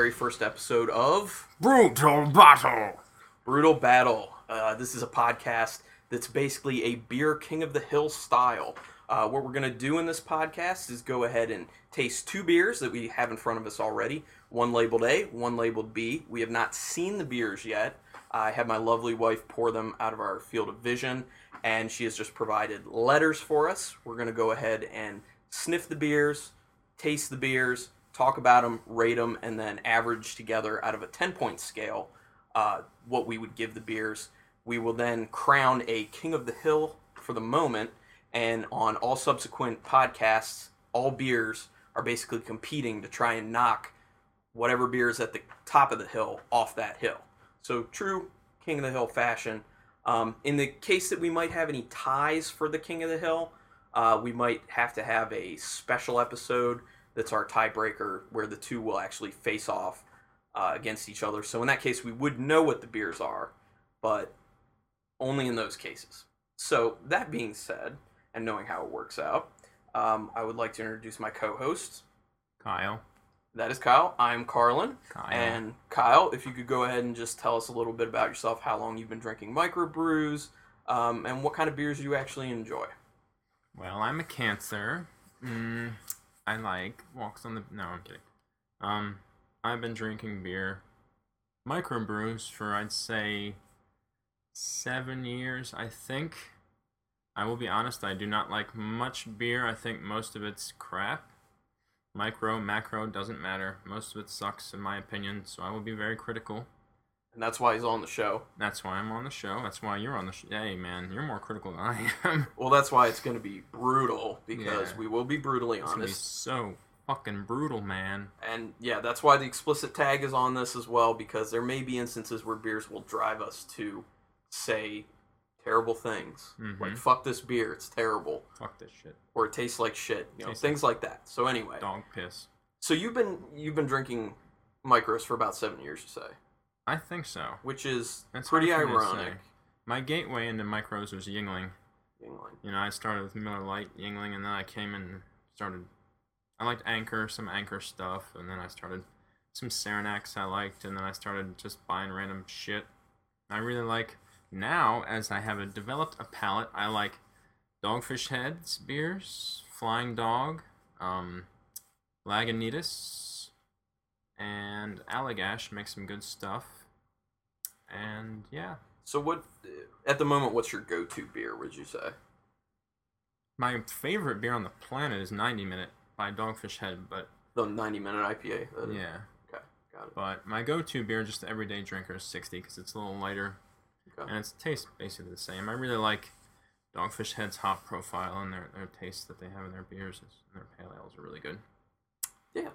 very first episode of Brutal Battle. Brutal Battle. This is a podcast that's basically a beer King of the Hill style. What we're going to do in this podcast is go ahead and taste two beers that we have in front of us already. One labeled A, one labeled B. We have not seen the beers yet. I had my lovely wife pour them out of our field of vision, and she has just provided letters for us. We're going to go ahead and sniff the beers, taste the beers, talk about them, rate them, and then average together out of a 10-point scale what we would give the beers. We will then crown a King of the Hill for the moment, and on all subsequent podcasts, all beers are basically competing to try and knock whatever beer is at the top of the hill off that hill. So true King of the Hill fashion. In the case that we might have any ties for the King of the Hill, we might have to have a special episode that's our tiebreaker where the two will actually face off against each other. So in that case, we would know what the beers are, but only in those cases. So that being said, and knowing how it works out, I would like to introduce my co-host. Kyle. That is Kyle. I'm Carlin. Kyle. And Kyle, if you could go ahead and just tell us a little bit about yourself, how long you've been drinking microbrews, and what kind of beers you actually enjoy. Well, I'm a Cancer. I like walks on the... No, I'm kidding. I've been drinking beer, microbrews, for I'd say 7 years, I think. I will be honest, I do not like much beer. I think most of it's crap. Micro, macro, doesn't matter. Most of it sucks, in my opinion, so I will be very critical. And that's why he's on the show. That's why I'm on the show. That's why you're on the show. Hey, man, you're more critical than I am. Well, that's why it's going to be brutal, because we will be brutally It's gonna be honest. so fucking brutal, man. And yeah, that's why the explicit tag is on this as well, because there may be instances where beers will drive us to say terrible things. Like, fuck this beer, it's terrible. Fuck this shit. Or it tastes like shit. You know, Tastes things like that. So anyway. Dog piss. So you've been drinking micros for about 7 years, you say? I think so. Which is That's pretty hard for me to ironic. say. My gateway into micros was Yingling. Yingling. You know, I started with Miller Lite, Yingling, and then I came and started... I liked Anchor, some Anchor stuff, and then I started... Some Saranacs I liked, and then I started just buying random shit. I really like... Now, as I have developed a palate, I like Dogfish Head's beers, Flying Dog, Lagunitas, and Allagash make some good stuff. And yeah. So what, at the moment, what's your go-to beer, would you say? My favorite beer on the planet is 90 Minute by Dogfish Head, but... The 90-minute IPA? Yeah. Okay, got it. But my go-to beer, just the everyday drinker, is 60, because it's a little lighter. Okay. And its taste basically the same. I really like Dogfish Head's hop profile, and their taste that they have in their beers and their pale ales are really good. Yeah,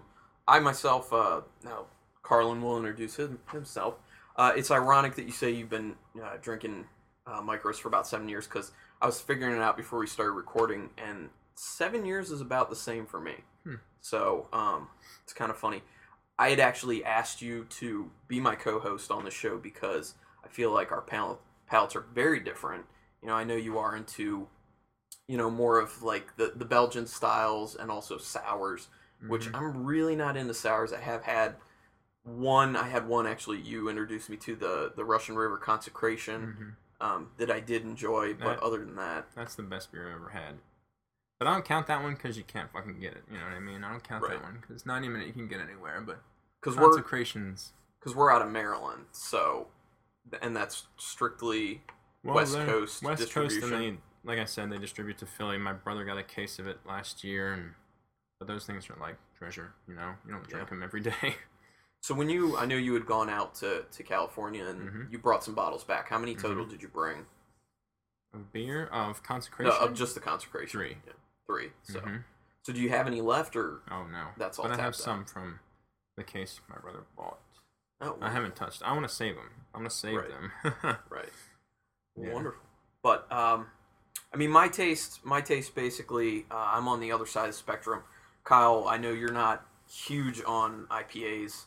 I myself, now Carlin will introduce himself. It's ironic that you say you've been drinking micros for about 7 years, because I was figuring it out before we started recording, and 7 years is about the same for me. So it's kind of funny. I had actually asked you to be my co-host on the show because I feel like our palates are very different. You know, I know you are into, you know, more of like the Belgian styles and also sours, which I'm really not into sours. I had one actually you introduced me to, the Russian River Consecration, that I did enjoy, but other than that... That's the best beer I've ever had. But I don't count that one because you can't fucking get it, you know what I mean? I don't count that one because 90 Minute you can get anywhere, but Consecrations... Because we're out of Maryland, so... And that's strictly West Coast distribution. And they, like I said, they distribute to Philly. My brother got a case of it last year, but those things are like treasure, you know? You don't drink them every day. So when I know you had gone out to California and you brought some bottles back. How many total did you bring? Of beer? Of Consecration? No, of just the Consecration. 3. Yeah, 3. So do you have any left, or? Oh, no. That's all. But I have some from the case my brother bought. Oh, I haven't touched. I want to save them. I'm going to save them. Right. Yeah. Wonderful. But, I mean, my taste basically, I'm on the other side of the spectrum. Kyle, I know you're not huge on IPAs.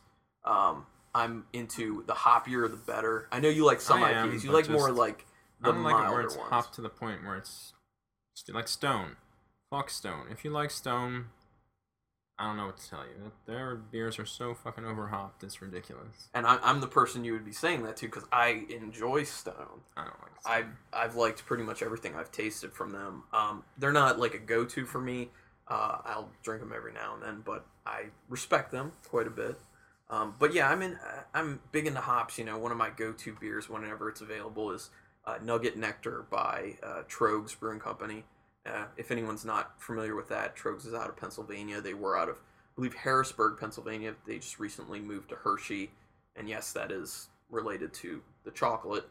I'm into the hoppier, the better. I know you like some IPAs. You like more like the milder like it where it's ones. hopped to the point where it's like Stone. Fuck Stone. If you like Stone, I don't know what to tell you. Their beers are so fucking overhopped. It's ridiculous. And I'm the person you would be saying that to because I enjoy Stone. I don't like Stone. I've liked pretty much everything I've tasted from them. They're not like a go-to for me. I'll drink them every now and then, but I respect them quite a bit. But yeah, I'm big into hops. You know, one of my go-to beers whenever it's available is Nugget Nectar by Trogs Brewing Company. If anyone's not familiar with that, Trogs is out of Pennsylvania. They were out of, I believe, Harrisburg, Pennsylvania. They just recently moved to Hershey, and yes, that is related to the chocolate.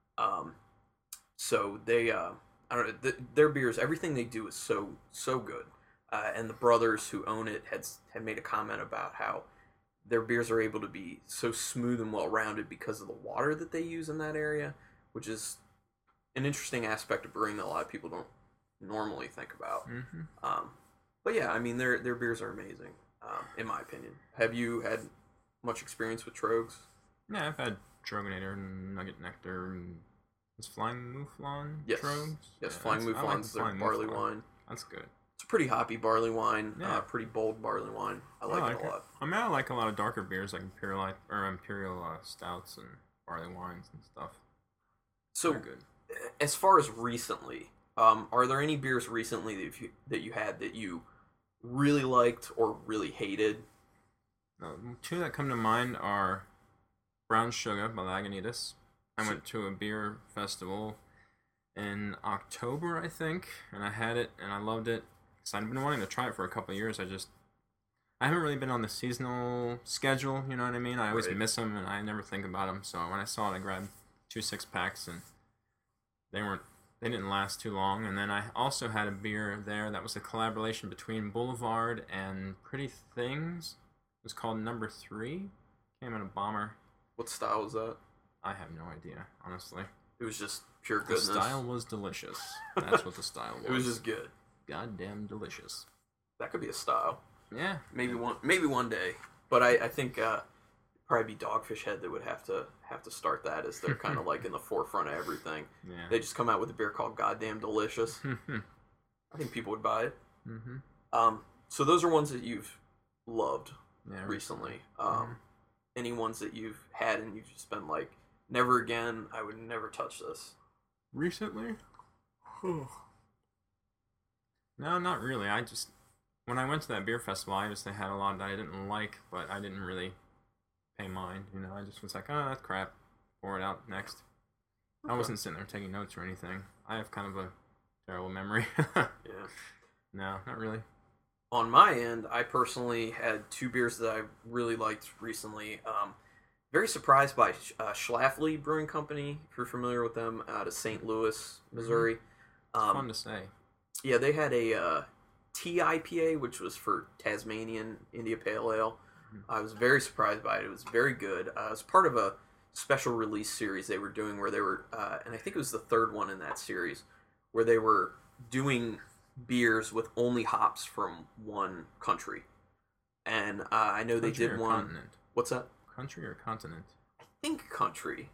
So they, I don't know, their beers, everything they do is so good. And the brothers who own it had made a comment about how their beers are able to be so smooth and well-rounded because of the water that they use in that area, which is an interesting aspect of brewing that a lot of people don't normally think about. Mm-hmm. But yeah, I mean, their beers are amazing, in my opinion. Have you had much experience with Trogs? Yeah, I've had Troganator and Nugget Nectar and is Flying Mouflon Yes. Trogs? Yes, Yeah, Flying Mouflon's their Flying barley Mouflon. wine. That's good. It's a pretty hoppy barley wine, Yeah. pretty bold barley wine. I like it a lot. I mean, I like a lot of darker beers like Imperial stouts and barley wines and stuff. So, They're good. as far as recently, are there any beers recently that you had that you really liked or really hated? Two that come to mind are Brown Sugar by Lagunitas. I went to a beer festival in October, I think, and I had it and I loved it. So I've been wanting to try it for a couple of years. I haven't really been on the seasonal schedule, you know what I mean? I always Right. miss them and I never think about them. So when I saw it, I grabbed 2 6-packs and they didn't last too long. And then I also had a beer there that was a collaboration between Boulevard and Pretty Things. It was called Number 3. Came in a bomber. What style was that? I have no idea, honestly. It was just pure The goodness. style was delicious. That's what the style was. It was just good. goddamn delicious. That could be a style. Yeah. Maybe one day. But I think probably be Dogfish Head that would have to start that, as they're kind of like in the forefront of everything. Yeah. They just come out with a beer called Goddamn Delicious. I think people would buy it. Mm-hmm. So those are ones that you've loved Yeah. recently. Any ones that you've had and you've just been like, never again, I would never touch this. Recently? No, not really. When I went to that beer festival, they had a lot that I didn't like, but I didn't really pay mind. You know, I just was like, oh, that's crap. Pour it out next. I wasn't sitting there taking notes or anything. I have kind of a terrible memory. Yeah. No, not really. On my end, I personally had two beers that I really liked recently. Very surprised by Schlafly Brewing Company, if you're familiar with them, out of St. Louis, Missouri. It's fun to say. Yeah, they had a TIPA, which was for Tasmanian India Pale Ale. I was very surprised by it. It was very good. It was part of a special release series they were doing where they were, and I think it was the third one in that series, where they were doing beers with only hops from one country. And I know Country they did or one. Continent? What's that? Country or continent? I think country.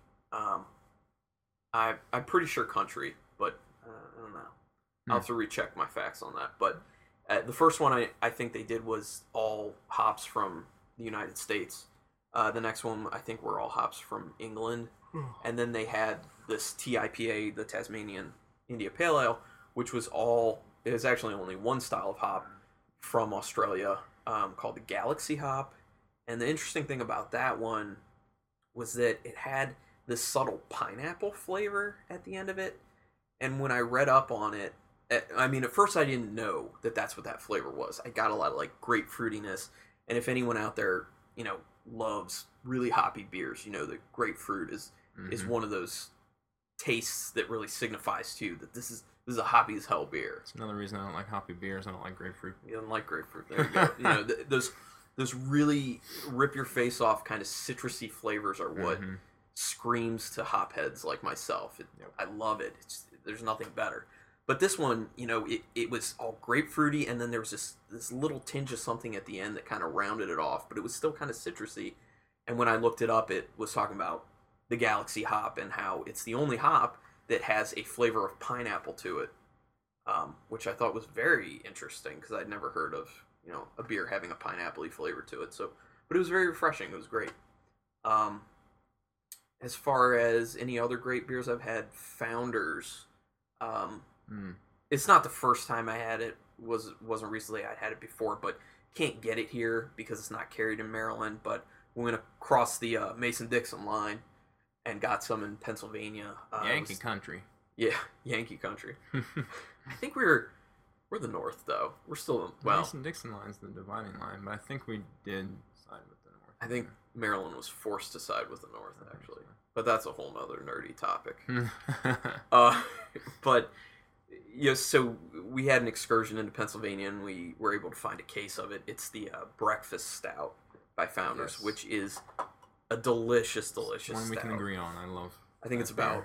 I'm pretty sure country, but I don't know. I'll have to recheck my facts on that. But the first one I think they did was all hops from the United States. The next one I think were all hops from England. And then they had this TIPA, the Tasmanian India Pale Ale, which was it was actually only one style of hop from Australia, called the Galaxy hop. And the interesting thing about that one was that it had this subtle pineapple flavor at the end of it. And when I read up on it, at first I didn't know that that's what that flavor was. I got a lot of like grapefruitiness. And if anyone out there, loves really hoppy beers, the grapefruit is one of those tastes that really signifies to you that this is a hoppy as hell beer. It's another reason I don't like hoppy beers. I don't like grapefruit. You don't like grapefruit. There you go. Those really rip your face off kind of citrusy flavors are what screams to hop heads like myself. I love it. There's nothing better. But this one, it was all grapefruity, and then there was this little tinge of something at the end that kind of rounded it off, but it was still kind of citrusy. And when I looked it up, it was talking about the Galaxy hop and how it's the only hop that has a flavor of pineapple to it, which I thought was very interesting because I'd never heard of a beer having a pineapple-y flavor to it. So, but it was very refreshing. It was great. Um, as far as any other great beers I've had, Founders. It's not the first time I had it. Wasn't recently. I'd had it before, but can't get it here because it's not carried in Maryland. But we went across the Mason-Dixon line and got some in Pennsylvania. Yankee country. Yeah, Yankee country. I think we're the North though. We're still Mason-Dixon line's the dividing line, but I think we did side with the North. I think Maryland was forced to side with the North actually, but that's a whole nother nerdy topic. But so we had an excursion into Pennsylvania, and we were able to find a case of it. It's the Breakfast Stout by Founders, which is a delicious One stout. we can agree on. I think it's about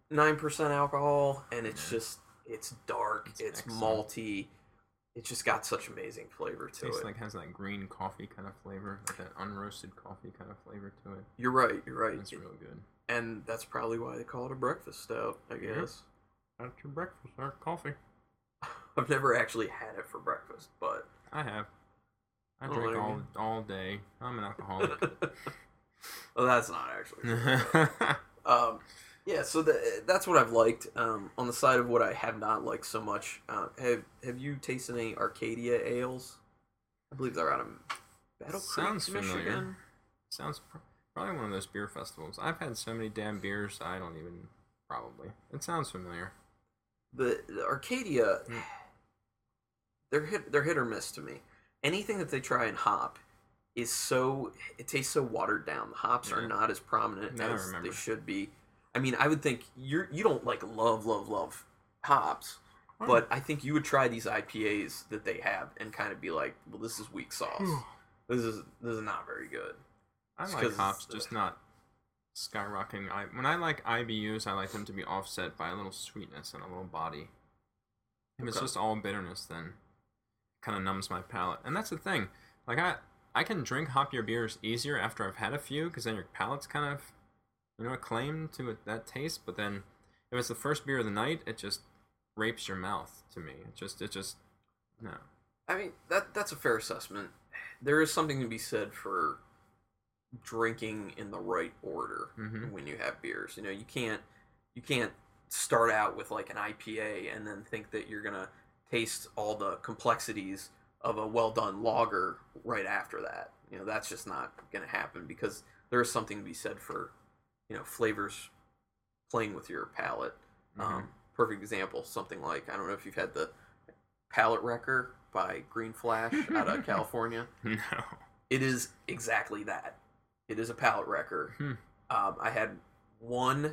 9% alcohol, and it's dark, it's malty. It's just got such amazing flavor to it. Has that green coffee kind of flavor, like that unroasted coffee kind of flavor to it. You're right. It's real good. And that's probably why they call it a breakfast stout, I guess. That's your breakfast, or coffee. I've never actually had it for breakfast, but I have. I drink all day. I'm an alcoholic. Well, that's not actually. Yeah, so that's what I've liked. On the side of what I have not liked so much, have you tasted any Arcadia ales? I believe they're out of Battle Sounds Creek, familiar. Michigan. Sounds probably one of those beer festivals. I've had so many damn beers, I don't even... Probably. It sounds familiar. The Arcadia, they're hit or miss to me. Anything that they try and hop it tastes so watered down. The hops are not as prominent as they should be. I mean, I would think you don't like love hops, but I think you would try these IPAs that they have and kind of be like, well, this is weak sauce. This is not very good. I like hops, just not skyrocketing. When I like IBUs, I like them to be offset by a little sweetness and a little body. If it's just all bitterness, then it kind of numbs my palate. And that's the thing. Like I can drink hoppier beers easier after I've had a few, because then your palate's kind of, acclaimed to that taste. But then if it's the first beer of the night, it just rapes your mouth to me. It just no. I mean, that's a fair assessment. There is something to be said for drinking in the right order when you have beers. You can't start out with like an IPA and then think that you're gonna taste all the complexities of a well done lager right after that. That's just not gonna happen, because there is something to be said for flavors playing with your palate. Perfect example, something like, I don't know if you've had the Palate Wrecker by Green Flash out of California. No. It is exactly that. It is a palate wrecker. I had one.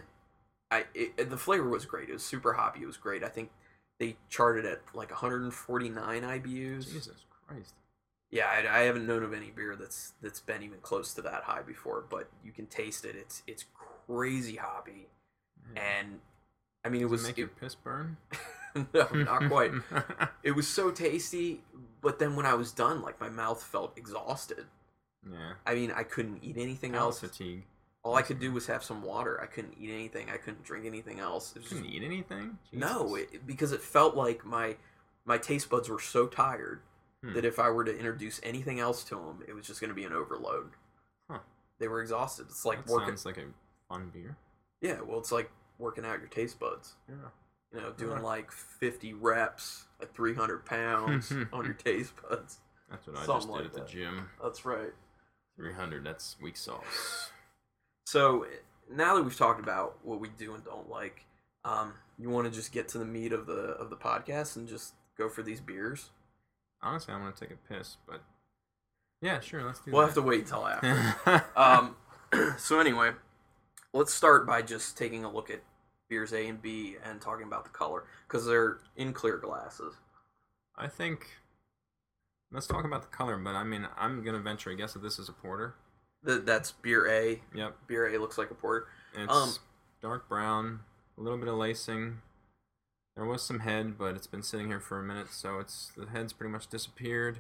The flavor was great. It was super hoppy. It was great. I think they charted at like 149 IBUs. Jesus Christ. Yeah, I haven't known of any beer that's been even close to that high before. But you can taste it. It's crazy hoppy, and I mean, Does it make your piss burn? No, not quite. It was so tasty, but then when I was done, like, my mouth felt exhausted. Yeah. I mean, I couldn't eat anything else. Fatigue. All I could do was have some water. I couldn't eat anything. I couldn't drink anything else. Couldn't eat anything? Jesus. No, because it felt like my taste buds were so tired that if I were to introduce anything else to them, it was just going to be an overload. Huh. They were exhausted. It's like sounds like a fun beer. Yeah, well, it's like working out your taste buds. Yeah. Doing like 50 reps at 300 pounds on your taste buds. That's what I just did at the gym. That's right. 300, that's weak sauce. So, now that we've talked about what we do and don't like, you want to just get to the meat of the podcast and just go for these beers? Honestly, I want to take a piss, but yeah, sure, let's do that. We'll have to wait until after. So anyway, let's start by just taking a look at beers A and B and talking about the color, because they're in clear glasses. I think, let's talk about the color, but I mean, I'm going to venture a guess that this is a porter. That's beer A. Yep. Beer A looks like a porter. It's dark brown, a little bit of lacing. There was some head, but it's been sitting here for a minute, so the head's pretty much disappeared.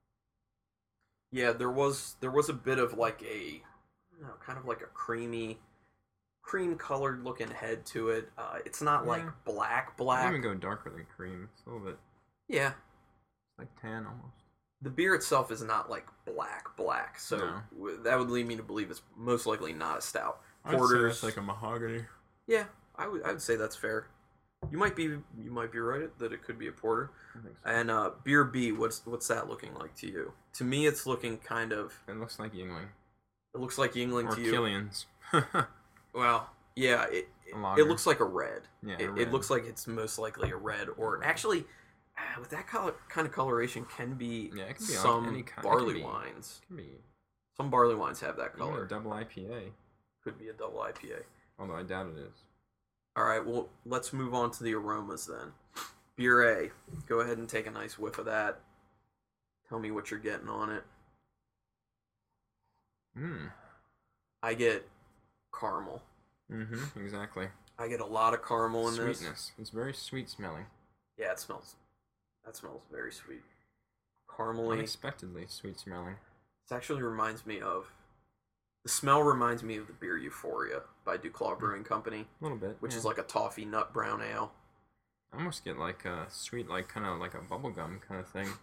Yeah, there was a bit of like kind of like a cream-colored looking head to it. It's not like black. I even go darker than cream. It's a little bit... Yeah. It's like tan almost. the beer itself is not like black, so No. that would lead me to believe it's most likely not a stout. I'd say Porters, that's like a mahogany. yeah, I would say that's fair. You might be right that it could be a porter. I think so. And beer B, what's that looking like to you? To me, it's looking kind of. It looks like Yingling. It looks like Yingling Or to you. Killian's. Well, yeah, A it lager. looks like a red. Yeah, It, a it red. looks like it's most likely a red, or actually, with that kind of coloration, can be Yeah, it can be like some any kind- it barley can be- wines. It can be Some barley wines have that even color. a double IPA. Could be a double IPA. Although I doubt it is. All right, well, let's move on to the aromas then. Beer A, go ahead and take a nice whiff of that. Tell me what you're getting on it. Mmm. I get caramel. Mm-hmm. Exactly. I get a lot of caramel in this. Sweetness. It's very sweet smelling. Yeah, it smells. That smells very sweet. Caramely. Unexpectedly sweet smelling. This actually reminds me of. The smell reminds me of the beer Euphoria by Duclaw Brewing Company, A little bit. which yeah. is like a toffee nut brown ale. I almost get like a sweet, like kind of like a bubblegum kind of thing.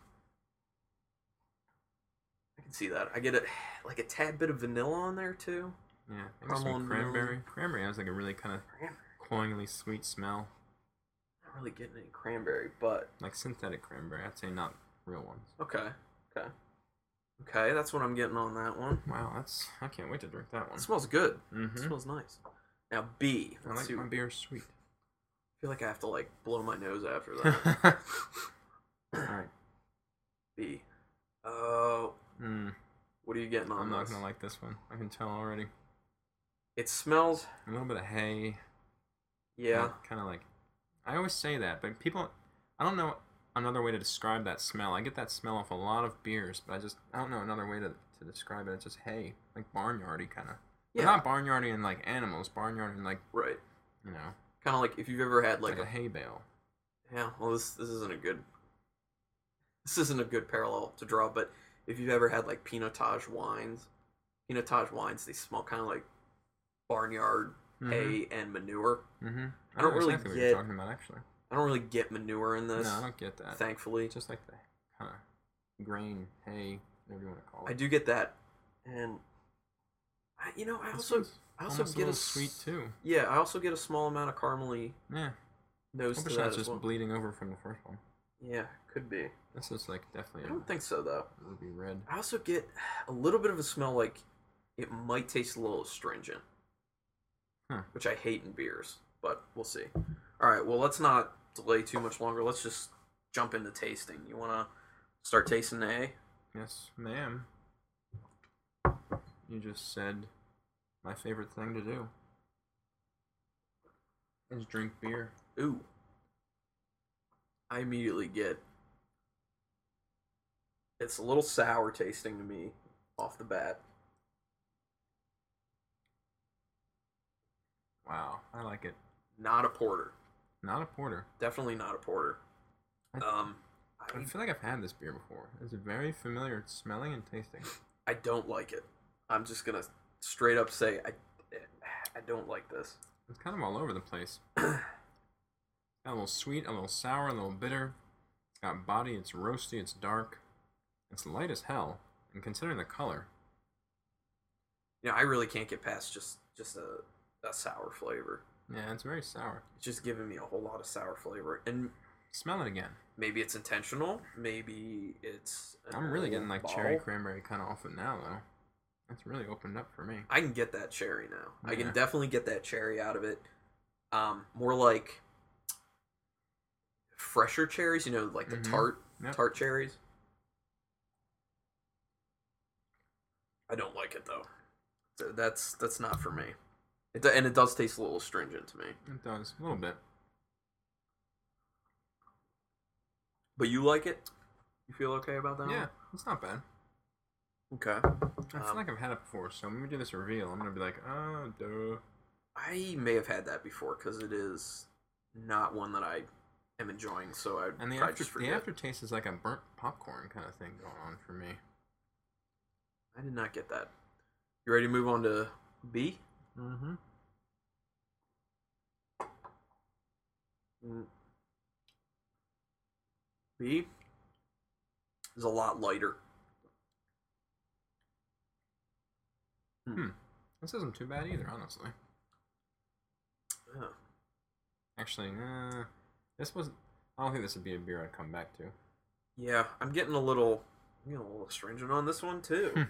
I can see that. I get like a tad bit of vanilla on there too. Yeah. Maybe Caramel some and cranberry. vanilla. Cranberry has like a really kind of cloyingly sweet smell. Not really getting any cranberry, but Like synthetic cranberry. I'd say not real ones. okay. That's what I'm getting on that one. Wow, I can't wait to drink that one. It smells good. It Mm-hmm. smells nice. Now B. I Let's like see. my beer sweet. I feel like I have to like blow my nose after that. Alright. B. Oh, Mm, what are you getting on I'm not this? gonna like this one. I can tell already. It smells. A little bit of hay. Yeah. Kind of like. I always say that, but people. I don't know another way to describe that smell. I get that smell off a lot of beers, but I don't know another way to describe it. It's just hay. Like barnyardy kind of. Yeah. Not barnyardy in like animals. Barnyardy in like, Right. you know, Kind of like if you've ever had like like a hay bale. Yeah, well, this isn't a good. This isn't a good parallel to draw, but if you've ever had like Pinotage wines, they smell kind of like barnyard hay and manure. Mm-hmm. I don't know really exactly what get- you're talking about, actually. I don't really get manure in this, No, I don't get that. thankfully. It's just like the kind of grain, hay, whatever you want to call it. I do get that, and I This also one's almost a get little sweet too. Yeah, I also get a small amount of caramely Yeah. nose Hope to it's that not as just well. bleeding over from the first one. Yeah, could be. This is like I definitely don't think so though. a ruby red. I also get a little bit of a smell like it might taste a little astringent, Huh. which I hate in beers, but we'll see. All right, well, let's not delay too much longer. Let's just jump into tasting. You want to start tasting the A? Yes, ma'am. You just said my favorite thing to do is drink beer. Ooh. I immediately get it's a little sour tasting to me off the bat. Wow, I like it. Not a porter. Not a porter. Definitely not a porter. I I feel like I've had this beer before. It's very familiar smelling and tasting. I don't like it. I'm just gonna straight up say I don't like this. It's kind of all over the place. Got a little sweet, a little sour, a little bitter. It's got body, it's roasty, it's dark. It's light as hell. And considering the color, I really can't get past just a sour flavor. yeah, it's very sour. It's just giving me a whole lot of sour flavor, and Smell it again. maybe it's intentional. Maybe it's. I'm really getting like cherry bottle. cranberry kind of off it now, though. That's really opened up for me. I can get that cherry now. I can Yeah. definitely get that cherry out of it. More like fresher cherries, like the Mhm. Yep. tart cherries. I don't like it though. That's not for me. And it does taste a little astringent to me. It does, a little bit. But you like it? You feel okay about that? Yeah, it's not bad. One? Okay. I feel like I've had it before, so when we do this reveal, I'm gonna be like, oh, duh. I may have had that before because it is not one that I am enjoying. So I And the probably just forget. aftertaste is like a burnt popcorn kind of thing going on for me. I did not get that. You ready to move on to B? Mm-hmm. B. is a lot lighter. This isn't too bad either, honestly. Yeah. Actually, this was. I don't think this would be a beer I'd come back to. Yeah, I'm getting a little astringent on this one too.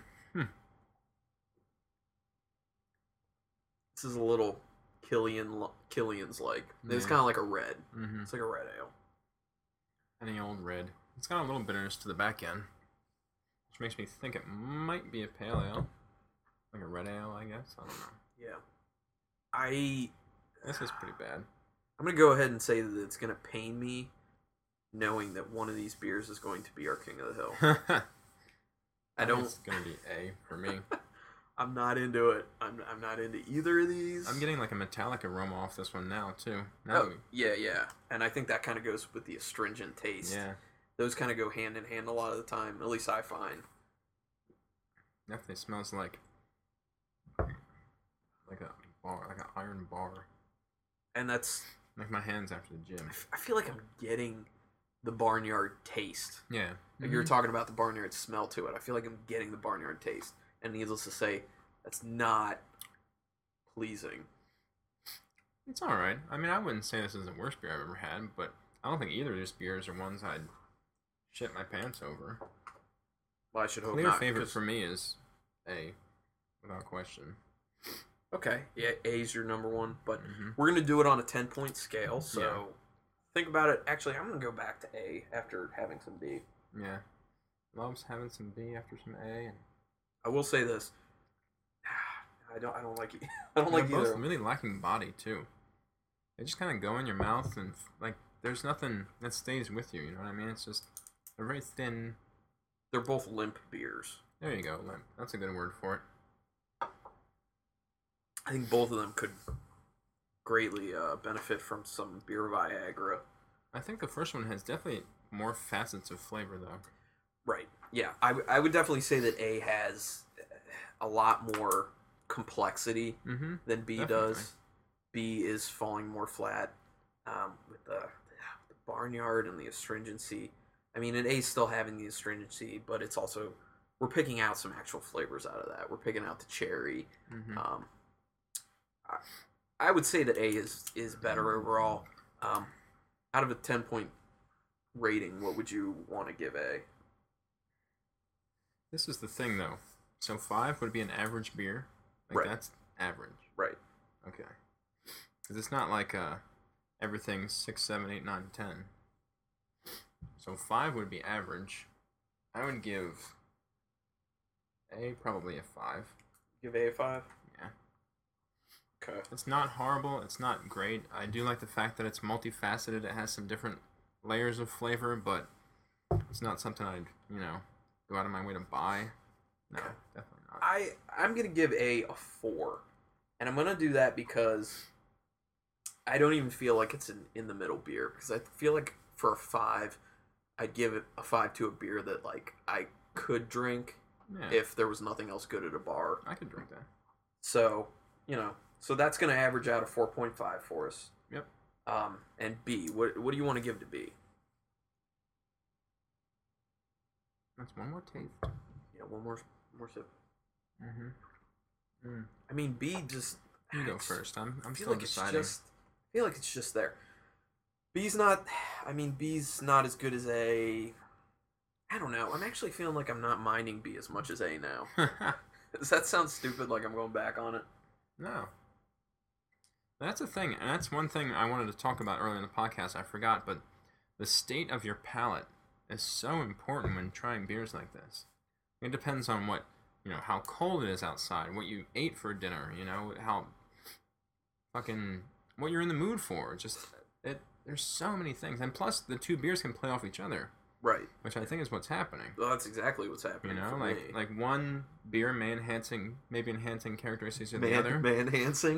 This is a little Killian's like. It's kind of like a red. Mm-hmm. It's like a red ale. Any old red. It's got a little bitterness to the back end, which makes me think it might be a pale ale, like a red ale, I guess. I don't know. Yeah, This is pretty bad. I'm gonna go ahead and say that it's gonna pain me, knowing that one of these beers is going to be our King of the Hill. I don't. It's gonna be A for me. I'm not into it. I'm not into either of these. I'm getting like a metallic aroma off this one now too. Yeah, and I think that kind of goes with the astringent taste. Yeah, those kind of go hand in hand a lot of the time. At least I find. Definitely smells like a bar, like an iron bar. And that's like my hands after the gym. I feel like I'm getting the barnyard taste. Yeah, like you were talking about the barnyard smell to it. I feel like I'm getting the barnyard taste. And needless to say, that's not pleasing. It's alright. I mean, I wouldn't say this is the worst beer I've ever had, but I don't think either of these beers are ones I'd shit my pants over. Well, I should hope Clear not. favorite for me is A, without question. Okay, yeah, A's your number one, but we're going to do it on a 10-point scale, so think about it. Actually, I'm going to go back to A after having some B. Yeah. Loves having some B after some A, and I will say this. I don't like it. I don't they're like both either. really lacking body too. They just kind of go in your mouth and like there's nothing that stays with you. You know what I mean? It's just they're very thin. They're both limp beers. There you go, limp. That's a good word for it. I think both of them could greatly benefit from some beer Viagra. I think the first one has definitely more facets of flavor though. Right. Yeah, I would definitely say that A has a lot more complexity than B does. B is falling more flat with the barnyard and the astringency. I mean, and A's still having the astringency, but it's also we're picking out some actual flavors out of that. We're picking out the cherry. I would say that A is better overall. Out of a 10-point rating, what would you want to give A? This is the thing, though. So 5 would be an average beer. Like, right. That's average. Right. Okay. Because it's not like everything's 6, 7, 8, 9, 10. So 5 would be average. I would give A probably a 5. Give A a 5? Yeah. Okay. It's not horrible. It's not great. I do like the fact that it's multifaceted. It has some different layers of flavor, but it's not something I'd, go out of my way to buy. No, okay. Definitely not. I'm going to give A 4. And I'm going to do that because I don't even feel like it's an in the middle beer. Because I feel like for a 5, I'd give it a 5 to a beer that like I could drink if there was nothing else good at a bar. I could drink that. So, so that's going to average out a 4.5 for us. Yep. And B, what do you want to give to B? That's one more taste. Yeah, one more sip. Mm-hmm. I mean, B just... You go first. I'm still like deciding. I feel like it's just there. B's not as good as A. I don't know. I'm actually feeling like I'm not minding B as much as A now. Does that sound stupid, like I'm going back on it? No. That's a thing, and that's one thing I wanted to talk about earlier in the podcast. I forgot, but the state of your palate is so important when trying beers like this. It depends on what, how cold it is outside, what you ate for dinner, how what you're in the mood for. There's so many things, and plus the two beers can play off each other. Right. Which I think is what's happening. Well, that's exactly what's happening. Like one beer may enhancing characteristics of the other. May enhancing.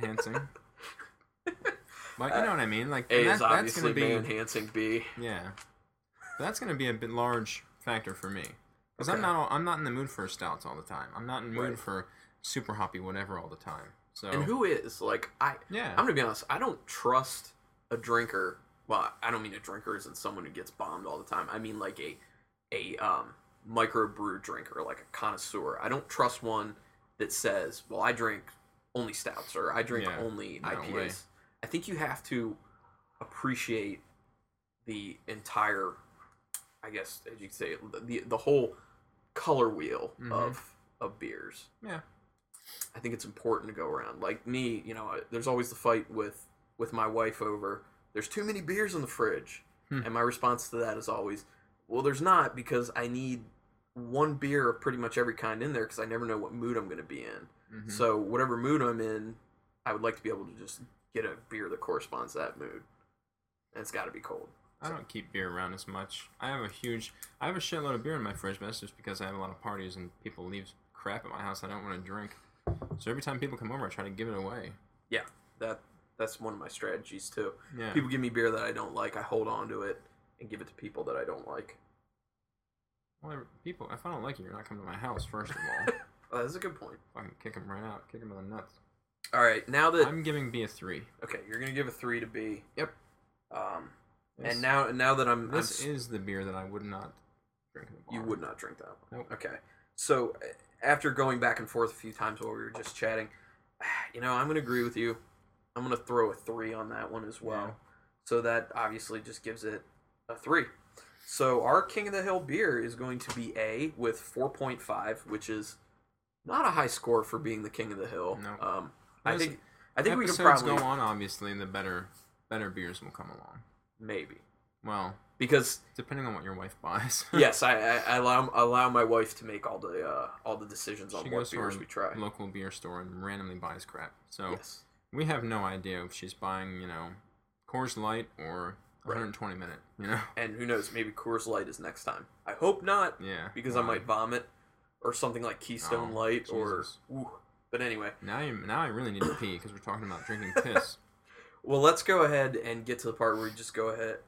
But you know what I mean? Like A is obviously may enhancing B. Yeah. That's going to be a bit large factor for me. Because Okay. I'm not in the mood for stouts all the time. I'm not in the mood for super hoppy whatever all the time. So And who is? Like I'm gonna be honest, I don't trust a drinker. Well, I don't mean a drinker isn't someone who gets bombed all the time. I mean like a a microbrew drinker, like a connoisseur. I don't trust one that says, "Well, I drink only stouts," or "I drink only IPAs." way. I think you have to appreciate the entire, I guess, as you could say, the whole color wheel of beers. Yeah. I think it's important to go around. Like me, there's always the fight with my wife over, there's too many beers in the fridge. And my response to that is always, well, there's not, because I need one beer of pretty much every kind in there, because I never know what mood I'm going to be in. So whatever mood I'm in, I would like to be able to just get a beer that corresponds to that mood. And it's got to be cold. I don't keep beer around as much. I have a shitload of beer in my fridge, but that's just because I have a lot of parties and people leave crap at my house I don't want to drink. So every time people come over, I try to give it away. Yeah, that's one of my strategies too. Yeah. People give me beer that I don't like, I hold on to it and give it to people that I don't like. Well, people, if I don't like you, you're not coming to my house, first of all. Oh, that's a good point. I can kick them right out, kick them in the nuts. All right, now that I'm giving B a 3. Okay, you're gonna give a 3 to B. Yep. And now that this is the beer that I would not drink in the bar. You would not drink that one. Nope. Okay. So after going back and forth a few times while we were just chatting, I'm gonna agree with you. I'm gonna throw a 3 on that one as well. Yeah. So that obviously just gives it a 3. So our King of the Hill beer is going to be A with 4.5, which is not a high score for being the King of the Hill. No. I think we could episodes probably go on. Obviously, the better beers will come along. Maybe. Well, because depending on what your wife buys. Yes, I allow my wife to make all the decisions on what beers we try. Local beer store and randomly buys crap. So yes. We have no idea if she's buying, Coors Light or 120 minute, And who knows, maybe Coors Light is next time. I hope not. Yeah. Because I might vomit, or something like Keystone Light, Jesus. But anyway. Now I really need to pee because we're talking about drinking piss. Well, let's go ahead and get to the part where we just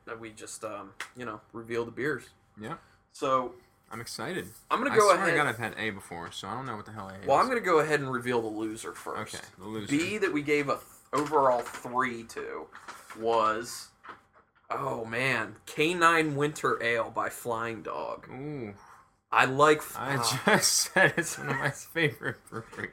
reveal the beers. Yeah. So I'm excited. I'm gonna go ahead. I swear to God, I've had A before, so I don't know what the hell A is. Well, I'm gonna go ahead and reveal the loser first. Okay, the loser. B that we gave a overall 3 to was, oh man, K9 Winter Ale by Flying Dog. Ooh. I just said it's one of my favorite breweries.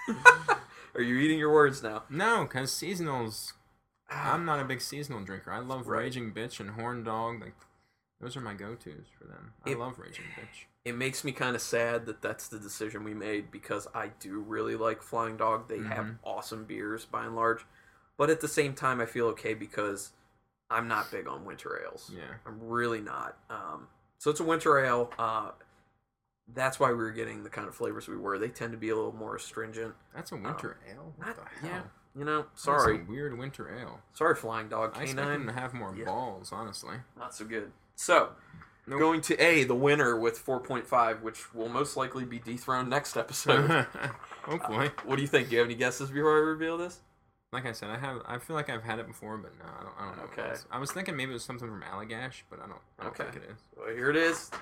Are you eating your words now? No, because seasonals. I'm not a big seasonal drinker. I love Raging Bitch and Horn Dog. Like, those are my go-tos for them. I love Raging Bitch. It makes me kind of sad that that's the decision we made, because I do really like Flying Dog. They have awesome beers by and large. But at the same time, I feel okay because I'm not big on winter ales. Yeah. I'm really not. So it's a winter ale. That's why we were getting the kind of flavors we were. They tend to be a little more astringent. That's a winter ale? What the hell? Yeah. Sorry. That's a weird winter ale. Sorry, Flying Dog. I expect them to have more balls, honestly. Not so good. So, going to A, the winner with 4.5, which will most likely be dethroned next episode. Hopefully. What do you think? Do you have any guesses before I reveal this? Like I said, I feel like I've had it before, but no, I don't know. Okay. I was thinking maybe it was something from Allagash, but I don't think it is. Well, here it is.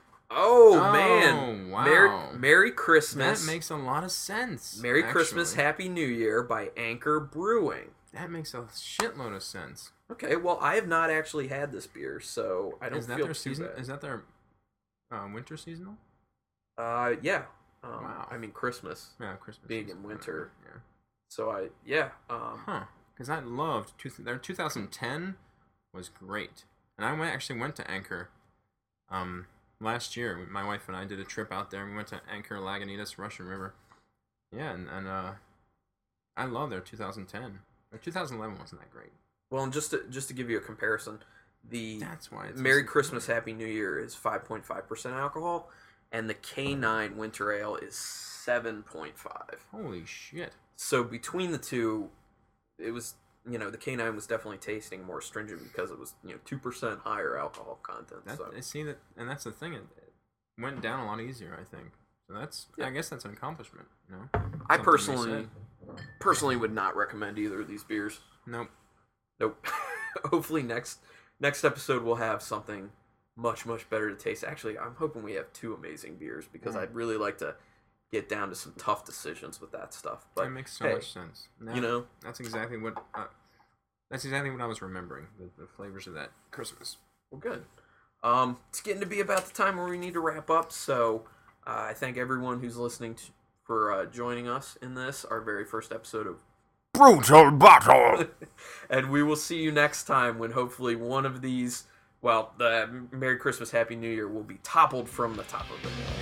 Oh, man. Wow. Merry Christmas. That makes a lot of sense. Merry Christmas, Happy New Year by Anchor Brewing. That makes a shitload of sense. Okay, well, I have not actually had this beer, so I don't feel too bad. Is that their winter seasonal? Yeah. Wow. I mean, Christmas. Yeah, Christmas. Being in winter. Yeah. So Because I loved their 2010 was great, and I actually went to Anchor. Last year, my wife and I did a trip out there. And we went to Anchor, Lagunitas, Russian River. Yeah, and I love their 2010. Their 2011 wasn't that great. Well, and just to give you a comparison, that's why it's Merry Christmas, Happy New Year is 5.5% alcohol, and the K9 Winter Ale is 7.5. Holy shit! So between the two, it was the K9 was definitely tasting more stringent because it was 2% higher alcohol content. That's the thing. It went down a lot easier, I think. So I guess that's an accomplishment. I personally would not recommend either of these beers. Nope. Hopefully next episode we'll have something much better to taste. Actually, I'm hoping we have 2 amazing beers because I'd really like to get down to some tough decisions with that stuff. But that makes so much sense. No, that's exactly what I was remembering. The flavors of that Christmas. Well, good. It's getting to be about the time where we need to wrap up, so I thank everyone who's listening for joining us in this, our very first episode of Brutal Battle. And we will see you next time when hopefully one of these, well, the Merry Christmas, Happy New Year will be toppled from the top of the hill.